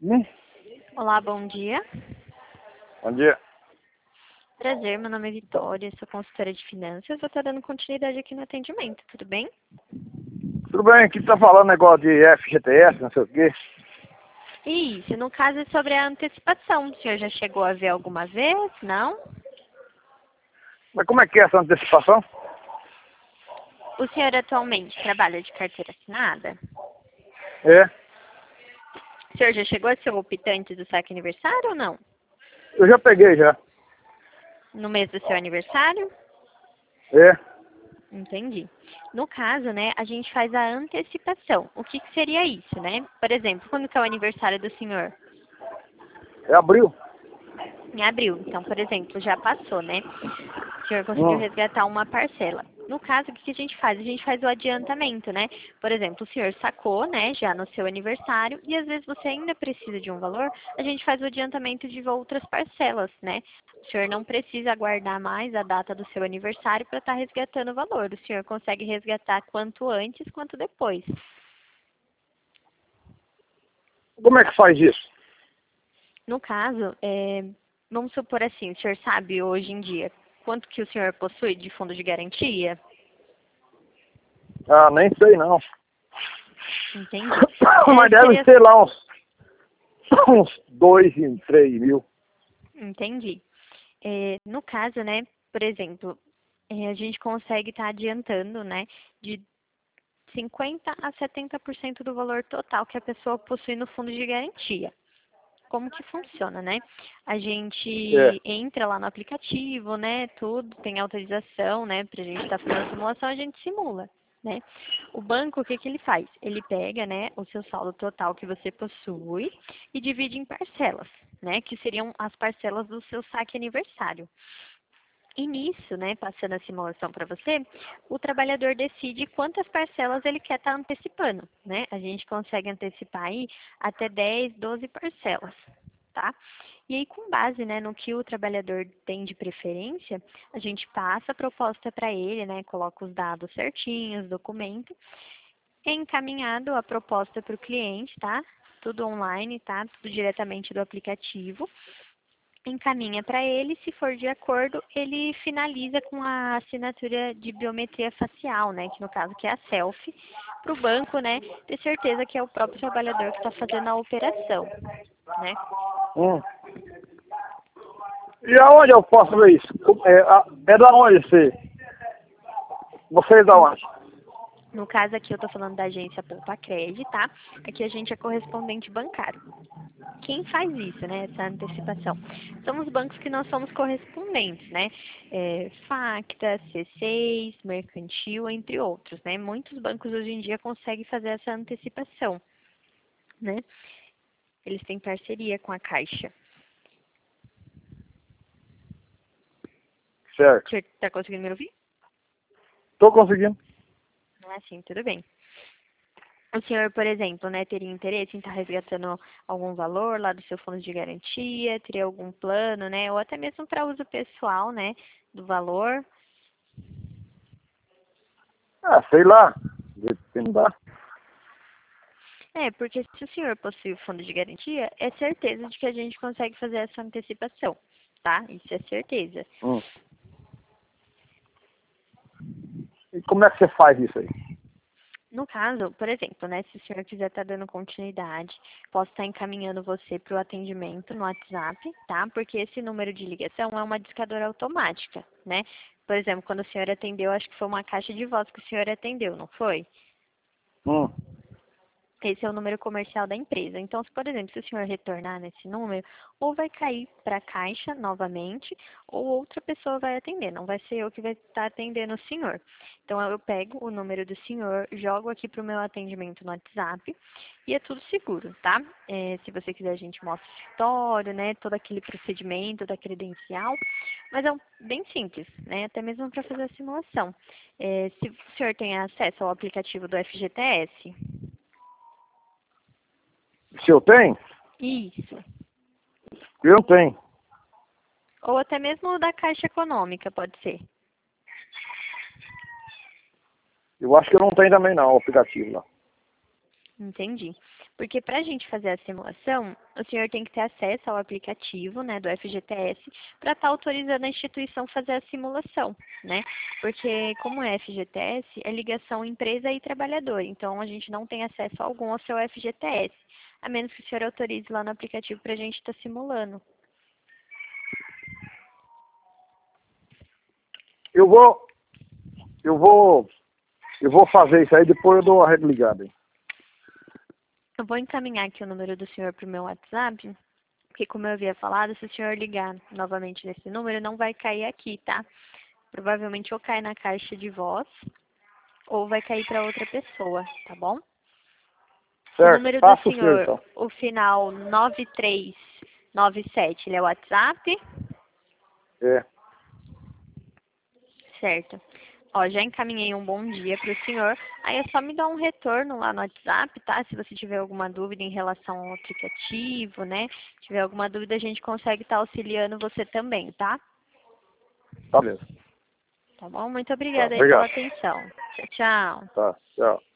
Hum? Olá, bom dia. Bom dia. Prazer, meu nome é Vitória, sou consultora de finanças. Vou estar dando continuidade aqui no atendimento, tudo bem? Tudo bem, aqui tá falando negócio de FGTS, não sei o quê. Isso, no caso é sobre a antecipação. O senhor já chegou a ver alguma vez? Não? Mas como é que é essa antecipação? O senhor atualmente trabalha de carteira assinada? É, O senhor já chegou a ser o optante do saque aniversário ou não? eu já peguei já. No mês do seu aniversário? É, Entendi. No caso, né, a gente faz a antecipação. O que seria isso, né? Por exemplo, quando que é o aniversário do senhor? é abril. Em abril. Então, por exemplo, já passou, né? O senhor conseguiu Hum. resgatar uma parcela. No caso, o que a gente faz? A gente faz o adiantamento, né? Por exemplo, o senhor sacou, né, já no seu aniversário, e às vezes você ainda precisa de um valor, a gente faz o adiantamento de outras parcelas, né? O senhor não precisa aguardar mais a data do seu aniversário para estar resgatando o valor. O senhor consegue resgatar quanto antes, quanto depois. Como é que faz isso? No caso, vamos supor assim, o senhor sabe hoje em dia quanto que o senhor possui de fundo de garantia? Ah, nem sei não. Entendi. Mas deve Seria... ser lá uns 2 e 3 mil. Entendi. No caso, né, por exemplo, a gente consegue estar adiantando, né, de 50% a 70% do valor total que a pessoa possui no fundo de garantia. Como que funciona, né? A É. gente entra lá no aplicativo, né, tudo, tem autorização, né, pra gente estar fazendo a simulação, a gente simula, né? O banco, o que que ele faz? Ele pega, né, o seu saldo total que você possui e divide em parcelas, né, que seriam as parcelas do seu saque aniversário. E nisso, né, passando a simulação para você, o trabalhador decide quantas parcelas ele quer estar antecipando, né? A gente consegue antecipar aí até 10, 12 parcelas, tá? E aí, com base, né, no que o trabalhador tem de preferência, a gente passa a proposta para ele, né, coloca os dados certinhos, documento, é encaminhado a proposta para o cliente, tá? Tudo online, tá? Tudo diretamente do aplicativo, encaminha para ele, se for de acordo, ele finaliza com a assinatura de biometria facial, né, que no caso que é a selfie, para o banco, né, ter certeza que é o próprio trabalhador que está fazendo a operação, né. Hum. E aonde eu posso ver isso? É da onde você? Você é da onde? No caso aqui eu estou falando da agência Poupa Cred, tá? Aqui a gente é correspondente bancário. Quem faz isso, né, essa antecipação? São os bancos que nós somos correspondentes, né? Facta, C6, Mercantil, entre outros, né? Muitos bancos hoje em dia conseguem fazer essa antecipação, né? Eles têm parceria com a Caixa. Certo. O senhor está conseguindo me ouvir? Tô conseguindo. Ah, sim, tudo bem. O senhor, por exemplo, né, teria interesse em estar resgatando algum valor lá do seu fundo de garantia, teria algum plano, né, ou até mesmo para uso pessoal, né, do valor? Ah, sei lá. Não dá. Porque se o senhor possui o fundo de garantia, é certeza de que a gente consegue fazer essa antecipação, tá? Isso é certeza. Hum. E como é que você faz isso aí? No caso, por exemplo, né, se o senhor quiser estar dando continuidade, posso estar encaminhando você para o atendimento no WhatsApp, tá? Porque esse número de ligação é uma discadora automática, né? Por exemplo, quando o senhor atendeu, acho que foi uma caixa de voz que o senhor atendeu, não foi? Hum. Esse é o número comercial da empresa. Então, se, por exemplo, se o senhor retornar nesse número, ou vai cair para a caixa novamente, ou outra pessoa vai atender. Não vai ser eu que vai estar atendendo o senhor. Então, eu pego o número do senhor, jogo aqui para o meu atendimento no WhatsApp e é tudo seguro, tá? Se você quiser, a gente mostra o escritório, né? Todo aquele procedimento da credencial. Mas é bem simples, né? Até mesmo para fazer a simulação. Se o senhor tem acesso ao aplicativo do FGTS, Se eu tenho? isso. Eu não tenho. Ou até mesmo o da Caixa Econômica, pode ser. Eu acho que eu não tenho também não, o aplicativo lá. Entendi. Porque para a gente fazer a simulação, o senhor tem que ter acesso ao aplicativo, né, do FGTS, para estar autorizando a instituição a fazer a simulação, né? Porque como é FGTS, é ligação empresa e trabalhador, então a gente não tem acesso algum ao seu FGTS, a menos que o senhor autorize lá no aplicativo para a gente estar simulando. Eu vou fazer isso aí, depois eu dou uma ligada aí. Eu vou encaminhar aqui o número do senhor para o meu WhatsApp, porque como eu havia falado, se o senhor ligar novamente nesse número, não vai cair aqui, tá? Provavelmente ou cai na caixa de voz, ou vai cair para outra pessoa, tá bom? O Certo, número do passa o senhor senhor, então. o final 9397, ele é o WhatsApp? É, Certo. Ó, já encaminhei um bom dia para o senhor. Aí é só me dar um retorno lá no WhatsApp, tá? Se você tiver alguma dúvida em relação ao aplicativo, né? Se tiver alguma dúvida, a gente consegue estar auxiliando você também, tá? tá mesmo. Tá bom? Muito Tá, obrigada aí pela obrigado. atenção. Tchau, tchau. Tá, tchau.